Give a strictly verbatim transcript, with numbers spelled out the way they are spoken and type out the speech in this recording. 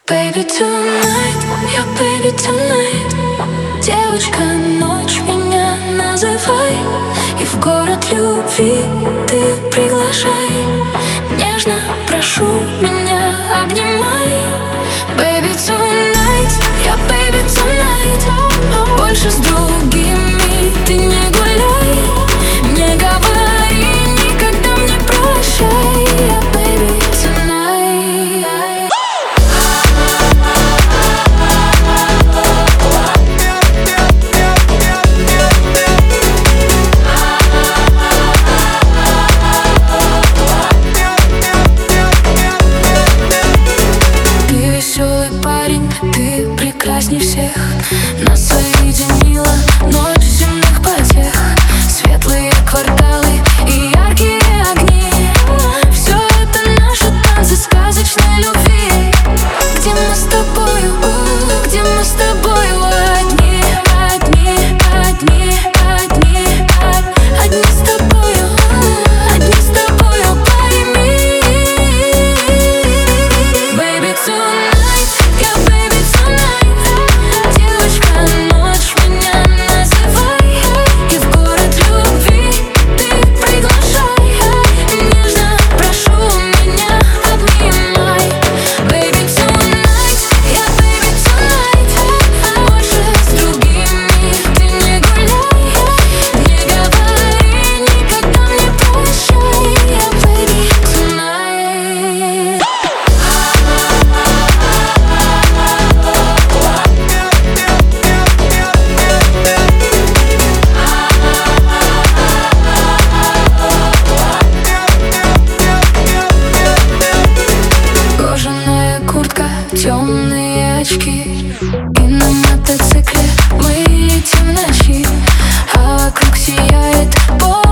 Baby tonight, я baby tonight. Девочка, ночь меня называй, и в город любви ты приглашай. Нежно прошу, меня обнимай. Baby tonight, я baby tonight. Больше с другими ты не гуляй, не говори никогда мне прощай. Я baby tonight. Ты веселый парень, ты прекрасней всех. Нас соединила ночь земных потех. Светлые кварталы и яркие огни. Все это наши танцы сказочной любви. Где мы с тобою, о, где мы с тобою одни, одни, одни, одни, од- одни с тобою, одни с тобою, пойми. Baby tonight, я baby tonight. Девочка, ночь меня называй, и в город любви ты приглашай. Нежно прошу, меня обнимай. Baby tonight, я baby tonight. Больше с другими ты не гуляй, не говори никогда мне прощай. Я baby tonight. Кожаная куртка, темные очки, и на мотоцикле мы летим в ночи, а вокруг сияет поле.